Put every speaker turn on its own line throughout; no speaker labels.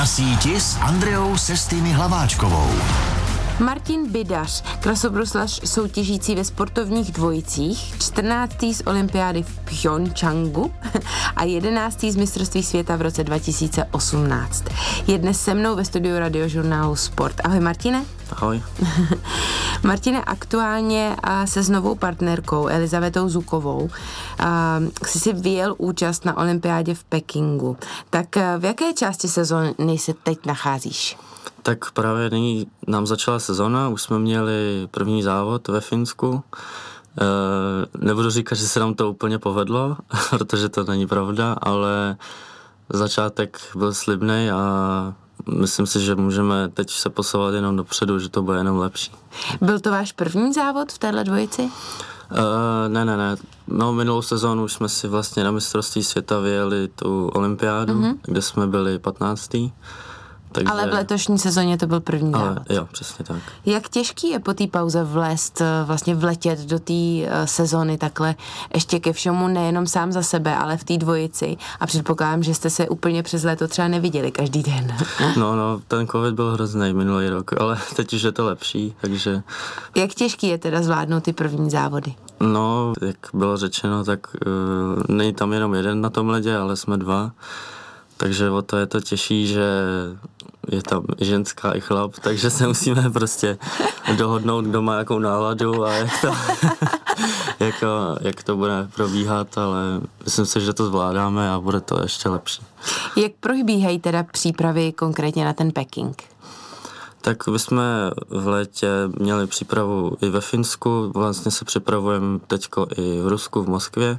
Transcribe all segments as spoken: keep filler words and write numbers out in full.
Na síti s Andreou Sestými Hlaváčkovou.
Martin Bidař, krasobruslař soutěžící ve sportovních dvojicích, čtrnáctý z olympiády v Pchjongjangu a jedenáctý z mistrovství světa v roce dva tisíce osmnáct. Je dnes se mnou ve studiu radiožurnálu Sport. Ahoj Martine.
Ahoj.
Martine, aktuálně se s novou partnerkou Elizavetou Zukovou jsi si vyjel účast na olympiádě v Pekingu. Tak v jaké části sezóny se teď nacházíš?
Tak právě nyní nám začala sezona, už jsme měli první závod ve Finsku. E, nebudu říkat, že se nám to úplně povedlo, protože to není pravda, ale začátek byl slibný a myslím si, že můžeme teď se posouvat jenom dopředu, že to bude jenom lepší.
Byl to váš první závod v téhle dvojici?
E, ne, ne, ne. No, minulou sezónu už jsme si vlastně na mistrovství světa vyjeli tu olympiádu, mm-hmm. kde jsme byli patnáctý. Takže...
Ale v letošní sezóně to byl první
Ale,
závod.
Jo, přesně tak.
Jak těžký je po té pauze vlézt, vlastně vletět do té sezóny takhle ještě ke všemu, nejenom sám za sebe, ale v té dvojici? A předpokládám, že jste se úplně přes léto třeba neviděli každý den.
No, no, ten covid byl hrozný minulý rok, ale teď už je to lepší, takže...
Jak těžký je teda zvládnout ty první závody?
No, jak bylo řečeno, tak uh, není tam jenom jeden na tom ledě, ale jsme dva. Takže o to je to těžší, že je tam ženská i chlap, takže se musíme prostě dohodnout, kdo má jakou náladu a jak to, jak, jak to bude probíhat, ale myslím si, že to zvládáme a bude to ještě lepší.
Jak probíhají teda přípravy konkrétně na ten Peking?
Tak my jsme v létě měli přípravu i ve Finsku, vlastně se připravujeme teďko i v Rusku, v Moskvě.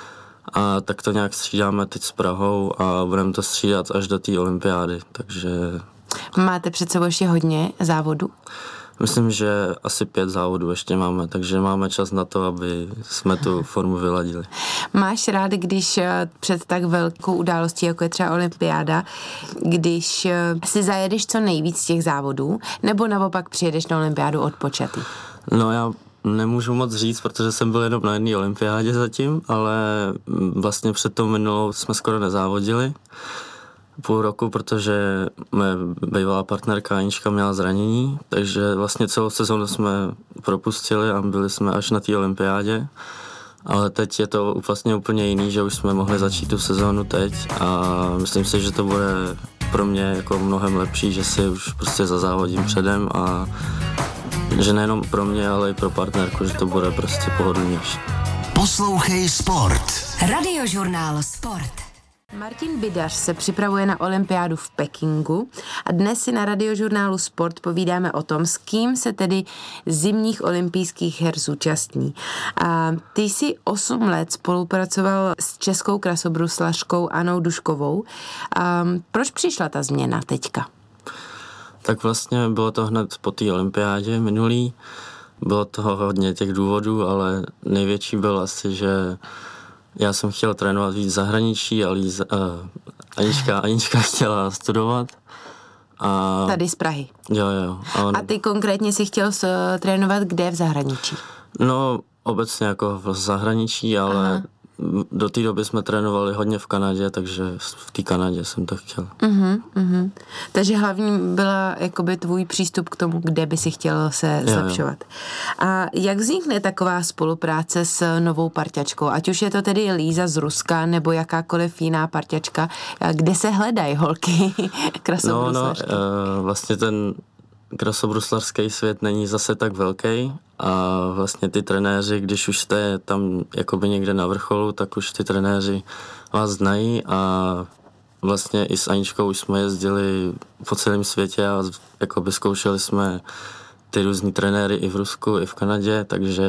A tak to nějak střídáme teď s Prahou a budeme to střídat až do té olympiády, takže...
Máte před sebou ještě hodně závodů?
Myslím, že asi pět závodů ještě máme, takže máme čas na to, aby jsme tu formu vyladili.
Máš rád, když před tak velkou událostí, jako je třeba olympiáda, když si zajedeš co nejvíc těch závodů, nebo naopak přijedeš na olympiádu odpočatý?
No já... Nemůžu moc říct, protože jsem byl jenom na jedné olympiádě zatím, ale vlastně před tou minulou jsme skoro nezávodili půl roku, protože moje bývalá partnerka Anička měla zranění, takže vlastně celou sezónu jsme propustili a byli jsme až na té olympiádě. Ale teď je to vlastně úplně jiný, že už jsme mohli začít tu sezónu teď a myslím si, že to bude pro mě jako mnohem lepší, že si už prostě zazávodím předem a že nejenom pro mě, ale i pro partnerku, že to bude prostě pohodlnější.
Poslouchej Sport.
Radiožurnál Sport.
Martin Bidař se připravuje na olympiádu v Pekingu a dnes si na radiožurnálu Sport povídáme o tom, s kým se tedy zimních olympijských her zúčastní. A ty jsi osm let spolupracoval s českou krasobruslařkou Annou Duškovou. A proč přišla ta změna teďka?
Tak vlastně bylo to hned po té olympiádě minulý. Bylo toho hodně těch důvodů, ale největší byl asi, že já jsem chtěl trénovat víc v zahraničí a Líza, uh, Anička, Anička chtěla studovat. A... Tady
z Prahy.
Jo, jo. A, on...
a ty konkrétně si chtěl s, trénovat kde v zahraničí?
No, obecně jako v zahraničí, ale... Aha. Do té doby jsme trénovali hodně v Kanadě, takže v té Kanadě jsem to chtěl.
Uh-huh, uh-huh. Takže hlavní byla jakoby tvůj přístup k tomu, kde by si chtěl se jo, zlepšovat. Jo. A jak vznikne taková spolupráce s novou parťačkou? Ať už je to tedy Líza z Ruska, nebo jakákoliv jiná parťačka, kde se hledají holky krasobruslařky?
No, no, vlastně ten krasobruslařský svět není zase tak velký a vlastně ty trenéři, když už jste tam jakoby někde na vrcholu, tak už ty trenéři vás znají a vlastně i s Aničkou už jsme jezdili po celém světě a jakoby zkoušeli jsme ty různý trenéry i v Rusku, i v Kanadě, takže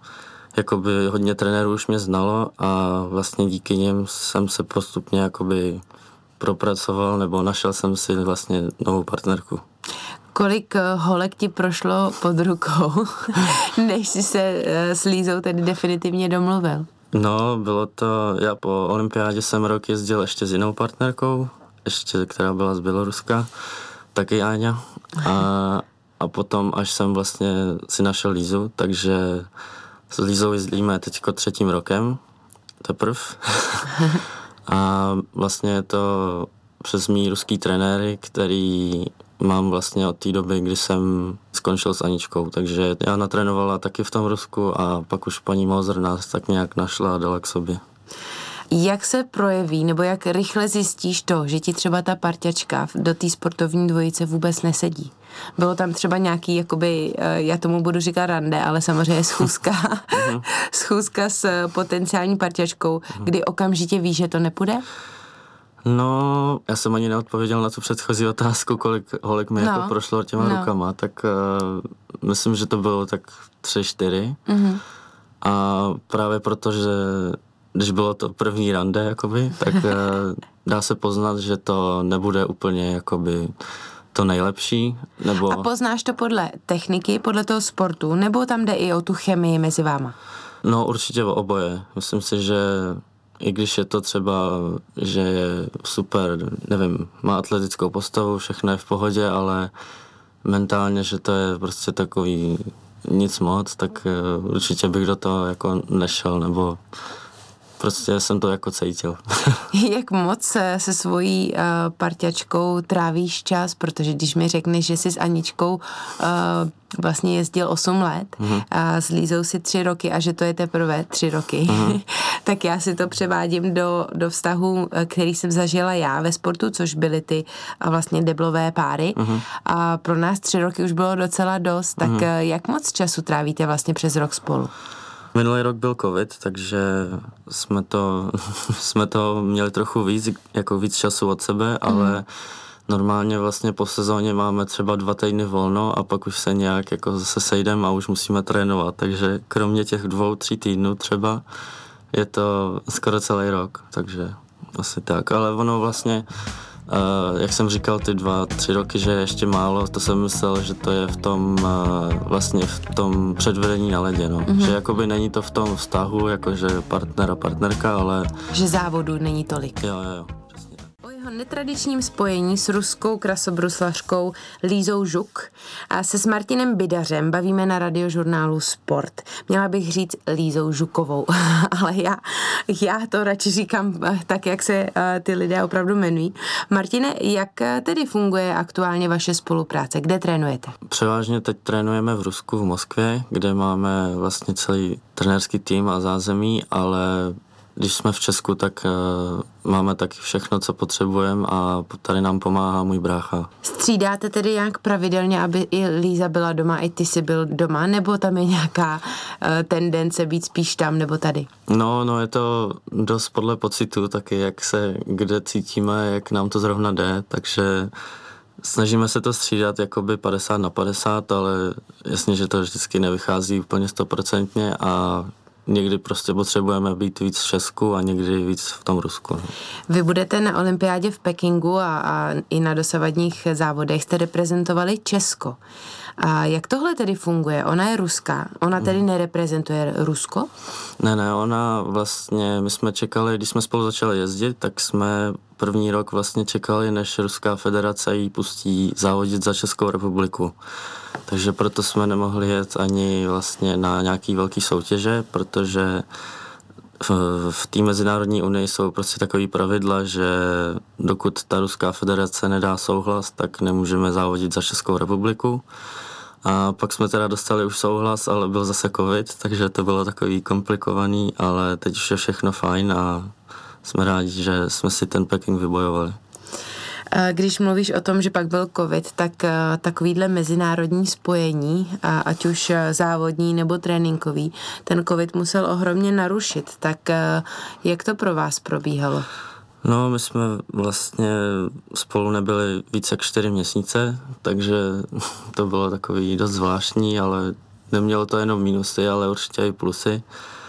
jakoby hodně trenérů už mě znalo a vlastně díky nim jsem se postupně jakoby propracoval nebo našel jsem si vlastně novou partnerku.
Kolik holek ti prošlo pod rukou, než jsi se s Lízou tedy definitivně domluvil?
No, bylo to, já po olympiádě jsem rok jezdil ještě s jinou partnerkou, ještě, která byla z Běloruska, taky Áňa. A, a potom, až jsem vlastně si našel Lízu, takže s Lízou jezdíme teďko třetím rokem, teprv. A vlastně je to přes mý ruský trenéry, který mám vlastně od té doby, kdy jsem skončil s Aničkou, takže já natrénovala taky v tom Rusku a pak už paní Moser nás tak nějak našla a dala k sobě.
Jak se projeví, nebo jak rychle zjistíš to, že ti třeba ta parťačka do té sportovní dvojice vůbec nesedí? Bylo tam třeba nějaký, jakoby, já tomu budu říkat rande, ale samozřejmě schůzka, schůzka s potenciální parťačkou, kdy okamžitě víš, že to nepůjde?
No, já jsem ani neodpověděl na tu předchozí otázku, kolik holek mi no. jako prošlo těma no. rukama, tak uh, myslím, že to bylo tak tři, čtyři. Mm-hmm. A právě proto, že když bylo to první rande, jakoby, tak uh, dá se poznat, že to nebude úplně jakoby to nejlepší. Nebo...
A poznáš to podle techniky, podle toho sportu, nebo tam jde i o tu chemii mezi váma?
No určitě o oboje. Myslím si, že i když je to třeba, že je super, nevím, má atletickou postavu, všechno je v pohodě, ale mentálně, že to je prostě takový nic moc, tak uh, určitě bych do toho jako nešel, nebo prostě jsem to jako cítil.
Jak moc se svojí uh, parťačkou trávíš čas, protože když mi řekneš, že jsi s Aničkou uh, vlastně jezdil osm let mm-hmm. a s Lízou si tři roky a že to je teprve tři roky, mm-hmm. tak já si to převádím do, do vztahu, který jsem zažila já ve sportu, což byly ty uh, vlastně deblové páry mm-hmm. a pro nás tři roky už bylo docela dost, tak mm-hmm. uh, jak moc času trávíte vlastně přes rok spolu?
Minulý rok byl covid, takže jsme to, jsme to měli trochu víc, jako víc času od sebe, ale mm. normálně vlastně po sezóně máme třeba dva týdny volno a pak už se nějak jako zase sejdeme a už musíme trénovat, takže kromě těch dvou, tří týdnů třeba je to skoro celý rok, takže asi tak, ale ono vlastně Uh, jak jsem říkal, ty dva, tři roky, že je ještě málo, to jsem myslel, že to je v tom uh, vlastně v tom předvedení na ledě, no. Mm-hmm. Že jakoby není to v tom vztahu, jakože partner a partnerka, ale...
Že závodu není tolik.
Jo, jo, jo. Přesně tak.
O jeho netradičním spojení s ruskou krasobruslařkou Lízou Žuk a se s Martinem Bidařem bavíme na radiožurnálu Sport. Měla bych říct Lízou Žukovou, ale já, já to radši říkám tak, jak se uh, ty lidé opravdu jmenují. Martine, jak tedy funguje aktuálně vaše spolupráce? Kde trénujete?
Převážně teď trénujeme v Rusku, v Moskvě, kde máme vlastně celý trenérský tým a zázemí, ale když jsme v Česku, tak uh, máme taky všechno, co potřebujeme a tady nám pomáhá můj brácha.
Střídáte tedy jak pravidelně, aby i Líza byla doma, i ty jsi byl doma, nebo tam je nějaká uh, tendence být spíš tam nebo tady?
No, no je to dost podle pocitu taky, jak se kde cítíme, jak nám to zrovna jde, takže snažíme se to střídat jakoby padesát na padesát, ale jasně, že to vždycky nevychází úplně stoprocentně a někdy prostě potřebujeme být víc v Česku a někdy víc v tom Rusku.
Vy budete na olympiádě v Pekingu a, a i na dosavadních závodech jste reprezentovali Česko. A jak tohle tedy funguje? Ona je ruská, ona tedy nereprezentuje Rusko?
Ne, ne, ona vlastně, my jsme čekali, když jsme spolu začali jezdit, tak jsme první rok vlastně čekali, než Ruská federace jí pustí závodit za Českou republiku. Takže proto jsme nemohli jet ani vlastně na nějaký velký soutěže, protože v, v té mezinárodní unii jsou prostě takový pravidla, že dokud ta Ruská federace nedá souhlas, tak nemůžeme závodit za Českou republiku. A pak jsme teda dostali už souhlas, ale byl zase covid, takže to bylo takový komplikovaný, ale teď už je všechno fajn a jsme rádi, že jsme si ten Peking vybojovali.
Když mluvíš o tom, že pak byl covid, tak takovýhle mezinárodní spojení, ať už závodní nebo tréninkový, ten covid musel ohromně narušit. Tak jak to pro vás probíhalo?
No, my jsme vlastně spolu nebyli více jak čtyři měsíce, takže to bylo takový dost zvláštní, ale nemělo to jenom mínusy, ale určitě i plusy.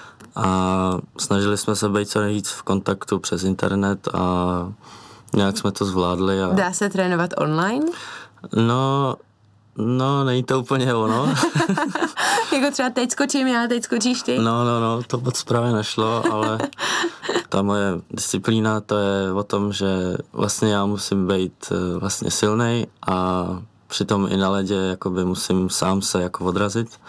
A snažili jsme se být co nejvíc v kontaktu přes internet a nějak jsme to zvládli. A...
Dá se trénovat online?
No, no, není to úplně ono.
Jako třeba teď skočím já, teď skočíš ty?
No, no, no, to moc právě nešlo, ale ta moje disciplína, to je o tom, že vlastně já musím být vlastně silnej a přitom i na ledě jakoby musím sám se jako odrazit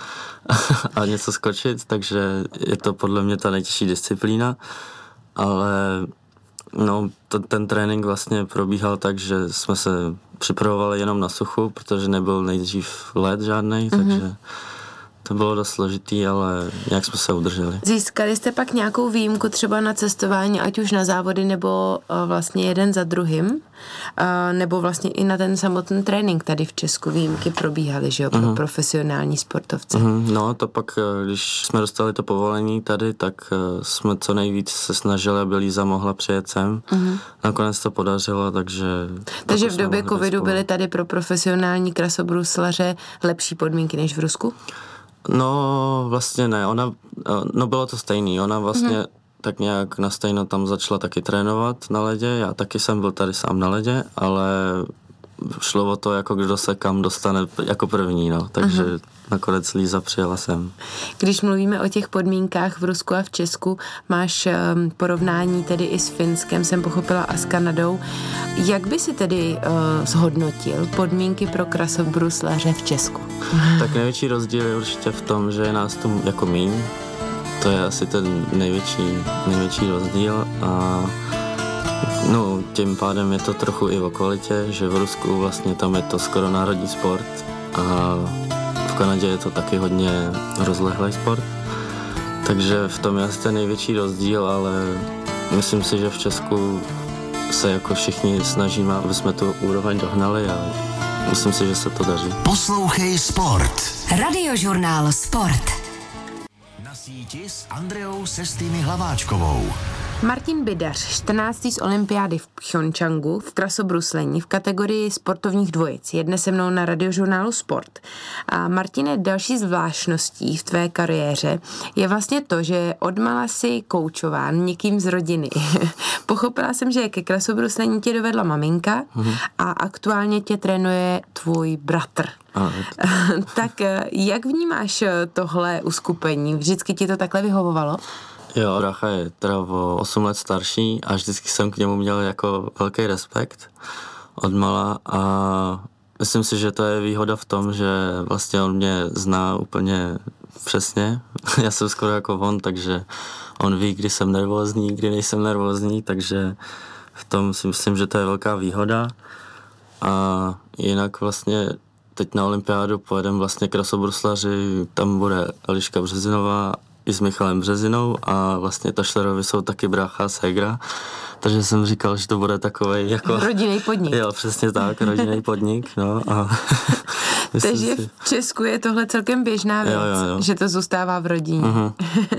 a něco skočit, takže je to podle mě ta nejtěžší disciplína, ale No, to, ten trénink vlastně probíhal tak, že jsme se připravovali jenom na suchu, protože nebyl nejdřív led žádnej, mm-hmm. takže to bylo dost složitý, ale nějak jsme se udrželi.
Získali jste pak nějakou výjimku třeba na cestování, ať už na závody, nebo uh, vlastně jeden za druhým, uh, nebo vlastně i na ten samotný trénink tady v Česku výjimky probíhaly, že jo, pro uh-huh. profesionální sportovce.
Uh-huh. No, to pak, když jsme dostali to povolení tady, tak uh, jsme co nejvíc se snažili, aby Líza mohla přijet sem. Uh-huh. Nakonec to podařilo, takže...
Takže v době covidu byly tady pro profesionální krasobruslaře lepší podmínky než v Rusku?
No, vlastně ne, ona, no bylo to stejný, ona vlastně hmm. tak nějak na stejno tam začala taky trénovat na ledě, já taky jsem byl tady sám na ledě, ale šlo o to, jako kdo se kam dostane jako první, no, takže uh-huh. nakonec Líza přijela sem.
Když mluvíme o těch podmínkách v Rusku a v Česku, máš um, porovnání tedy i s Finskem, jsem pochopila, a s Kanadou. Jak by si tedy uh, zhodnotil podmínky pro krasobruslaře v Česku?
Tak největší rozdíl je určitě v tom, že je nás tu jako míň. To je asi ten největší, největší rozdíl a no, tím pádem je to trochu i o kvalitě, že v Rusku vlastně tam je to skoro národní sport a v Kanadě je to taky hodně rozlehlý sport. Takže v tom je asi ten největší rozdíl, ale myslím si, že v Česku se jako všichni snažíme, aby jsme tu úroveň dohnali a myslím si, že se to daří.
Poslouchej Sport.
Radiožurnál Sport.
Na síti s Andreou Sestými Hlaváčkovou.
Martin Bidař, čtrnáctý z olympiády v Pchjongčchangu v krasobruslení v kategorii sportovních dvojic. Je dnes se mnou na Radiožurnálu Sport. A Martine, další zvláštností v tvé kariéře je vlastně to, že odmala si koučován někým z rodiny. Pochopila jsem, že ke krasobruslení tě dovedla maminka mm-hmm. a aktuálně tě trénuje tvůj bratr. Tak jak vnímáš tohle uskupení? Vždycky ti to takhle vyhovovalo?
Jo, brácha je teda o osm let starší a vždycky jsem k němu měl jako velký respekt odmala a myslím si, že to je výhoda v tom, že vlastně on mě zná úplně přesně. Já jsem skoro jako on, takže on ví, kdy jsem nervózní, kdy nejsem nervózní, takže v tom si myslím, že to je velká výhoda. A jinak vlastně teď na olympiádu pojedeme vlastně krasobruslaři, tam bude Eliška Březinová i s Michalem Březinou a vlastně Tašlerovi jsou taky brácha a ségra, takže jsem říkal, že to bude takovej jako...
Rodinný podnik.
Jo, přesně tak, rodinný podnik, no a...
Takže si... v Česku je tohle celkem běžná věc, jo, jo, jo. že to zůstává v rodině. Uh-huh.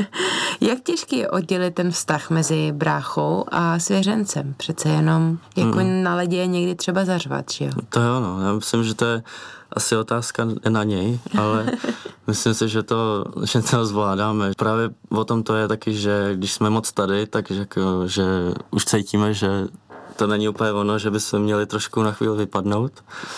Jak těžký je oddělit ten vztah mezi bráchou a svěřencem? Přece jenom jako uh-huh. na ledě je někdy třeba zařvat, že jo?
To jo, no, já myslím, že to je asi otázka na něj, ale myslím si, že to, že to zvládáme. Právě o tom to je taky, že když jsme moc tady, tak jako, že už cítíme, že to není úplně ono, že bychom měli trošku na chvíli vypadnout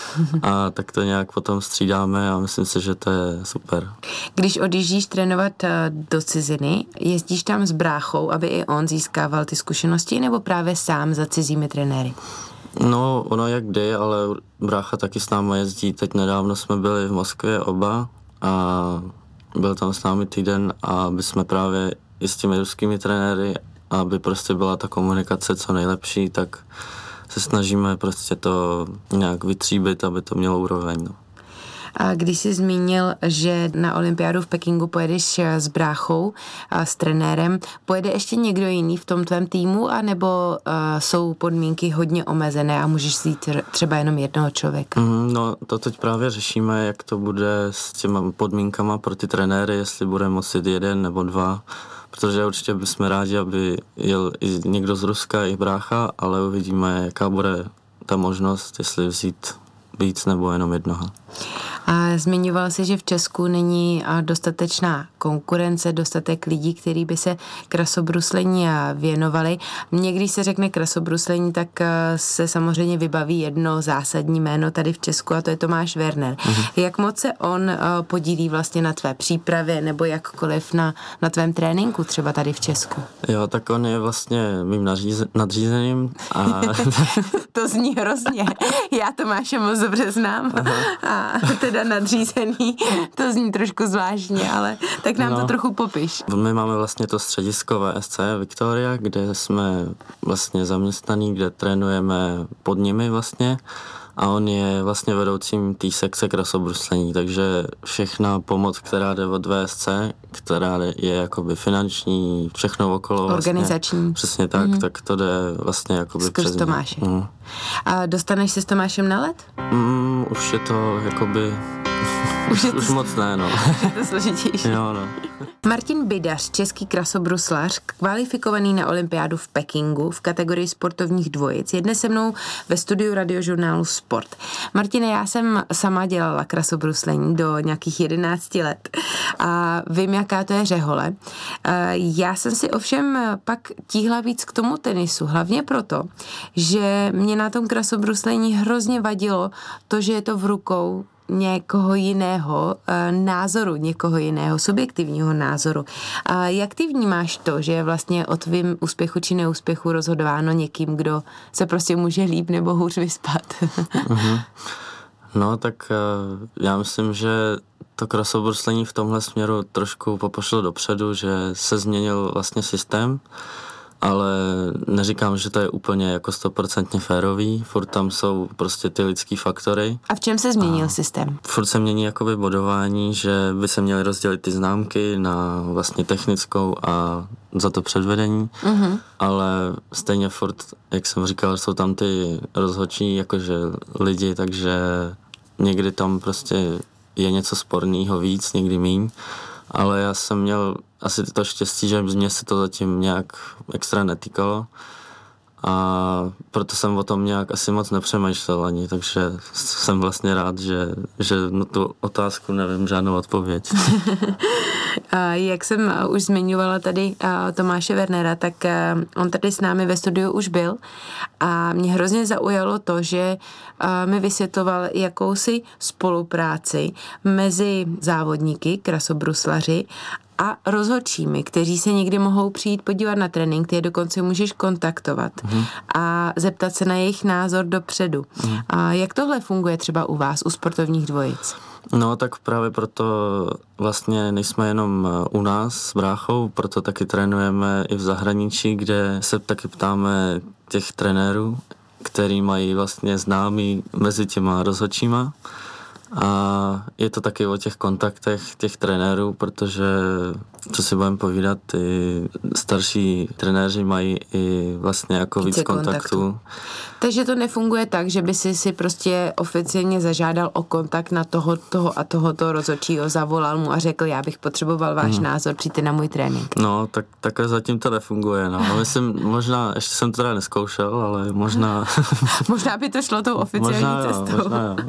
a tak to nějak potom střídáme a myslím si, že to je super.
Když odjíždíš trénovat do ciziny, jezdíš tam s bráchou, aby i on získával ty zkušenosti, nebo právě sám za cizími trenéry?
No, ono jak kdy, ale brácha taky s námi jezdí. Teď nedávno jsme byli v Moskvě oba a byl tam s námi týden a aby jsme právě i s těmi ruskými trenéry, aby prostě byla ta komunikace co nejlepší, tak se snažíme prostě to nějak vytříbit, aby to mělo úroveň. No.
A když jsi zmínil, že na olympiádu v Pekingu pojedeš s bráchou a s trenérem, pojede ještě někdo jiný v tom tvém týmu, anebo uh, jsou podmínky hodně omezené a můžeš jít třeba jenom jednoho člověka?
Mm, no to teď právě řešíme, jak to bude s těma podmínkama pro ty trenéry, jestli bude moci jít jeden nebo dva, protože určitě bychom rádi, aby jel i někdo z Ruska, i brácha, ale uvidíme, jaká bude ta možnost, jestli vzít víc nebo jenom jednoho.
A zmiňoval jsi, že v Česku není dostatečná konkurence, dostatek lidí, kteří by se krasobruslení věnovali. Mně, když se řekne krasobruslení, tak se samozřejmě vybaví jedno zásadní jméno tady v Česku a to je Tomáš Werner. Mhm. Jak moc se on podílí vlastně na tvé přípravě nebo jakkoliv na, na tvém tréninku třeba tady v Česku?
Jo, tak on je vlastně mým nadřízen, nadřízeným. A...
To zní hrozně. Já Tomáše moc dobře znám. Aha. A ten teda nadřízený, to zní trošku zvláštně, ale tak nám no. to trochu popiš.
My máme vlastně to středisko V S C Victoria, kde jsme vlastně zaměstnaní, kde trénujeme pod nimi vlastně a on je vlastně vedoucím té sekce krasobruslení, takže všechna pomoc, která jde od V S C, která je jakoby finanční, všechno okolo vlastně,
organizační.
Přesně tak, mm-hmm. tak to jde vlastně jakoby
skrz
přes
Tomáše.
Mm.
A dostaneš se s Tomášem na let?
Mm, už je to jakoby... Už, je to, už moc ne, no.
Je to složitější.
Jo, no.
Martin Bidař, český krasobruslař, kvalifikovaný na olympiádu v Pekingu v kategorii sportovních dvojic, je dnes se mnou ve studiu radiožurnálu Sport. Martine, já jsem sama dělala krasobruslení do nějakých jedenácti let a vím, jaká to je řehole. Já jsem si ovšem pak tíhla víc k tomu tenisu, hlavně proto, že mě na tom krasobruslení hrozně vadilo to, že je to v rukou někoho jiného názoru, někoho jiného subjektivního názoru. A jak ty vnímáš to, že je vlastně o tvým úspěchu či neúspěchu rozhodováno někým, kdo se prostě může líp nebo hůř vyspat?
Mm-hmm. No tak já myslím, že to krasobruslení v tomhle směru trošku popošlo dopředu, že se změnil vlastně systém, ale neříkám, že to je úplně jako stoprocentně férový, furt tam jsou prostě ty lidský faktory.
A v čem se změnil a systém?
Furt se mění jakoby bodování, že by se měly rozdělit ty známky na vlastně technickou a za to předvedení, mm-hmm. ale stejně furt, jak jsem říkal, jsou tam ty rozhodčí jakože lidi, takže někdy tam prostě je něco sporného víc, někdy míň. Ale já jsem měl asi to štěstí, že mě se to zatím nějak extra netýkalo a proto jsem o tom nějak asi moc nepřemýšlel ani, takže jsem vlastně rád, že, že na tu otázku nevím žádnou odpověď.
Jak jsem už zmiňovala tady Tomáše Wernera, tak on tady s námi ve studiu už byl a mě hrozně zaujalo to, že mi vysvětloval jakousi spolupráci mezi závodníky, krasobruslaři a rozhodčími, kteří se někdy mohou přijít podívat na trénink, ty je dokonce můžeš kontaktovat mm. a zeptat se na jejich názor dopředu. Mm. A jak tohle funguje třeba u vás, u sportovních dvojic?
No tak právě proto vlastně nejsme jenom u nás s bráchou, proto taky trénujeme i v zahraničí, kde se taky ptáme těch trenérů, který mají vlastně známí mezi těma rozhodčíma. A je to taky o těch kontaktech těch trenérů, protože, co si budeme povídat, ty starší trenéři mají i vlastně jako víc kontaktů.
Takže to nefunguje tak, že by si si prostě oficiálně zažádal o kontakt na toho, toho a tohoto rozhodčího, zavolal mu a řekl, já bych potřeboval váš hmm. názor, přijďte na můj trénink.
No, tak takhle zatím to nefunguje, no. Myslím, možná, ještě jsem to teda neskoušel, ale možná...
možná by to šlo tou oficiální
možná
cestou.
Jo, možná jo.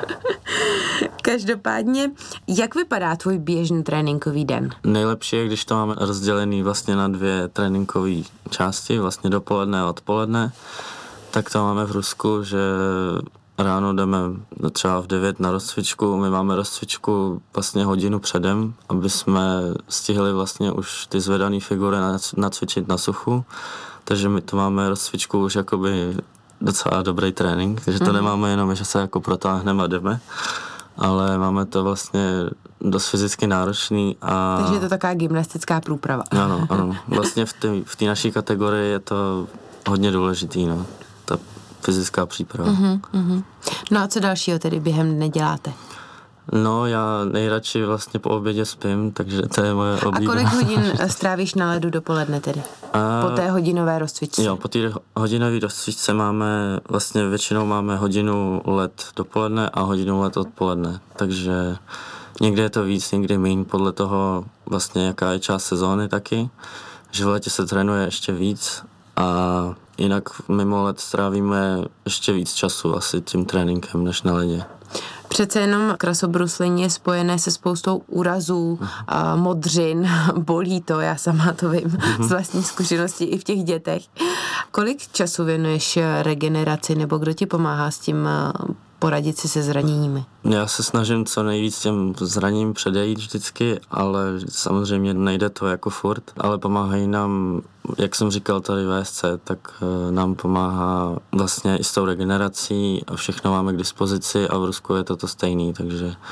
Každopádně, jak vypadá tvůj běžný tréninkový den?
Nejlepší je, když to máme rozdělený vlastně na dvě tréninkové části, vlastně dopoledne a odpoledne. Tak to máme v Rusku, že ráno jdeme třeba v devět na rozcvičku, my máme rozcvičku vlastně hodinu předem, aby jsme stihli vlastně už ty zvedané figury nacvičit na suchu, takže my to máme rozcvičku už jakoby docela dobrý trénink, takže to mm. nemáme jenom, že se jako protáhneme a jdeme, ale máme to vlastně dost fyzicky náročný a...
Takže je to taková gymnastická průprava.
Ano, ano. Vlastně v té v té naší kategorii je to hodně důležitý, no. Ta fyzická příprava. Uh-huh, uh-huh.
No a co dalšího tedy během dne děláte?
No, já nejradši vlastně po obědě spím, takže to je moje oblíbená.
A kolik hodin strávíš na ledu dopoledne tedy? A... Po té hodinové rozcvičce?
Jo, po té hodinové rozcvičce máme, vlastně většinou máme hodinu led dopoledne a hodinu led odpoledne, takže někdy je to víc, někdy míň, podle toho vlastně jaká je část sezóny taky, že v létě se trénuje ještě víc a jinak mimo let strávíme ještě víc času asi tím tréninkem než na ledě.
Přece jenom krasobruslení je spojené se spoustou úrazů, uh-huh. modřin, bolí to, já sama to vím uh-huh. z vlastní zkušenosti i v těch dětech. Kolik času věnuješ regeneraci nebo kdo ti pomáhá s tím poradit si se zraněními?
Já se snažím co nejvíc těm zraněním předejít vždycky, ale samozřejmě nejde to jako furt, ale pomáhají nám, jak jsem říkal tady V S C, tak nám pomáhá vlastně i s tou regenerací a všechno máme k dispozici a v Rusku je to to stejný, takže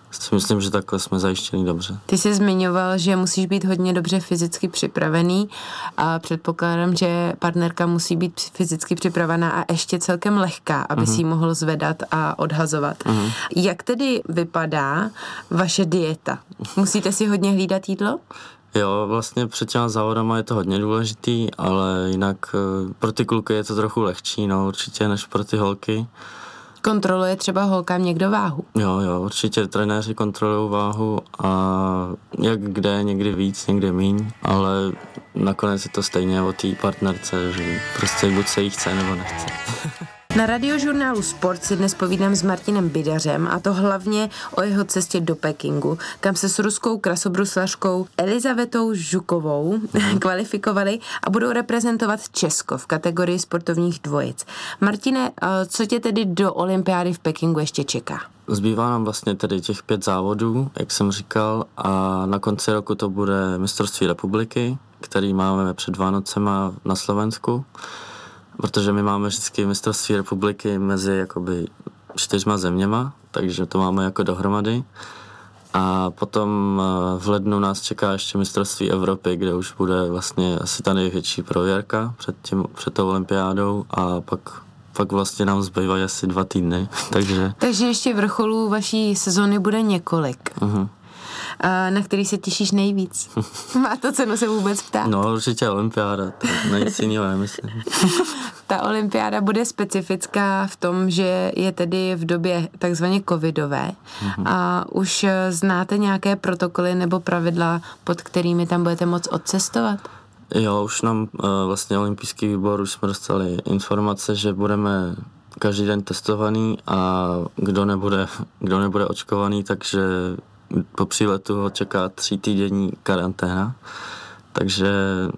si myslím, že takhle jsme zajištěni dobře.
Ty jsi zmiňoval, že musíš být hodně dobře fyzicky připravený a předpokládám, že partnerka musí být fyzicky připravená a ještě celkem lehká, aby uh-huh. si ji mohl zvedat a odhazovat. Uh-huh. Jak tedy vypadá vaše dieta? Musíte si hodně hlídat jídlo?
Jo, vlastně před těma závodama je to hodně důležitý, ale jinak pro ty kluky je to trochu lehčí, no určitě, než pro ty holky.
Kontroluje třeba holkám někdo váhu?
Jo, jo, určitě trenéři kontrolují váhu a jak kde, někdy víc, někdy míň, ale nakonec je to stejně o té partnerce, že prostě buď se jí chce, nebo nechce.
Na radiožurnálu Sport si dnes povídám s Martinem Bidařem, a to hlavně o jeho cestě do Pekingu, kam se s ruskou krasobruslařkou Elizavetou Žukovou kvalifikovali a budou reprezentovat Česko v kategorii sportovních dvojic. Martine, co tě tedy do olympiády v Pekingu ještě čeká?
Zbývá nám vlastně tedy těch pět závodů, jak jsem říkal, a na konci roku to bude mistrovství republiky, který máme před Vánocema na Slovensku. Protože my máme vždycky mistrovství republiky mezi jakoby čtyřma zeměma, takže to máme jako dohromady. A potom v lednu nás čeká ještě mistrovství Evropy, kde už bude vlastně asi ta největší prověrka před, tím, před tou olympiádou a pak, pak vlastně nám zbývají asi dva týdny, takže...
Takže ještě vrcholů vaší sezóny bude několik. Uh-huh. A na který se těšíš nejvíc? Má to cenu se vůbec ptát?
No určitě olympiáda, to nic jiného nemyslím.
Ta olympiáda bude specifická v tom, že je tedy v době takzvaně covidové. Mm-hmm. A už znáte nějaké protokoly nebo pravidla, pod kterými tam budete moct odcestovat?
Jo, už nám vlastně olympijský výbor, už jsme dostali informace, že budeme každý den testovaný a kdo nebude, kdo nebude očkovaný, takže po příletu ho čeká tří týdenní karanténa, takže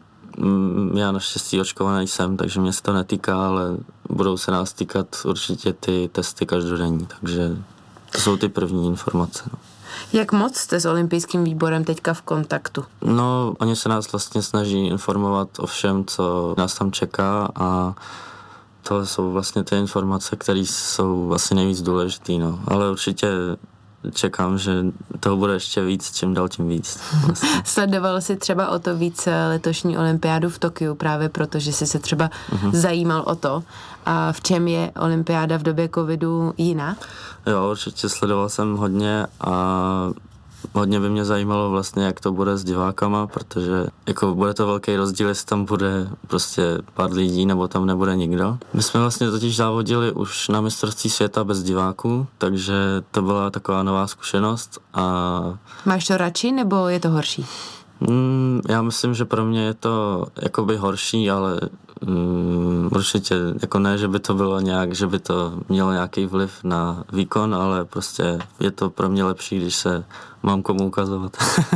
já naštěstí očkovaný jsem, takže mě se to netýká, ale budou se nás týkat určitě ty testy každodenní, takže to jsou ty první informace. No.
Jak moc jste s olympijským výborem teďka v kontaktu?
No, oni se nás vlastně snaží informovat o všem, co nás tam čeká a to jsou vlastně ty informace, které jsou asi nejvíc důležitý, no, ale určitě čekám, že toho bude ještě víc, čím dál tím víc. Vlastně.
Sledoval jsi třeba o to víc letošní olympiádu v Tokiu, právě protože jsi se třeba uh-huh. zajímal o to, a v čem je olympiáda v době covidu jiná?
Jo, určitě sledoval jsem hodně a hodně by mě zajímalo vlastně, jak to bude s divákama, protože jako bude to velký rozdíl, jestli tam bude prostě pár lidí, nebo tam nebude nikdo. My jsme vlastně totiž závodili už na mistrovství světa bez diváků, takže to byla taková nová zkušenost. A
máš to radši, nebo je to horší?
Mm, já myslím, že pro mě je to jakoby horší, ale mm, určitě jako ne, že by to bylo nějak, že by to mělo nějaký vliv na výkon, ale prostě je to pro mě lepší, když se mám komu ukazovat.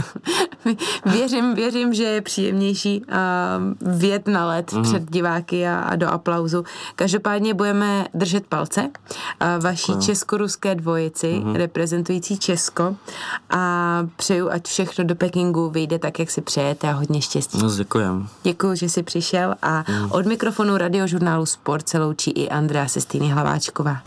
věřím, věřím, že je příjemnější uh, vjet na led mm. před diváky a, a do aplauzu. Každopádně budeme držet palce uh, vaší Děkuji. Česko-ruské dvojici, mm. reprezentující Česko, a přeju, ať všechno do Pekingu vyjde tak, jak si přejete, a hodně štěstí.
No, děkujem.
Děkuji, že jsi přišel, a mm. od mikrofonu radiožurnálu Sport se loučí i Andrea Sestýny Hlaváčková.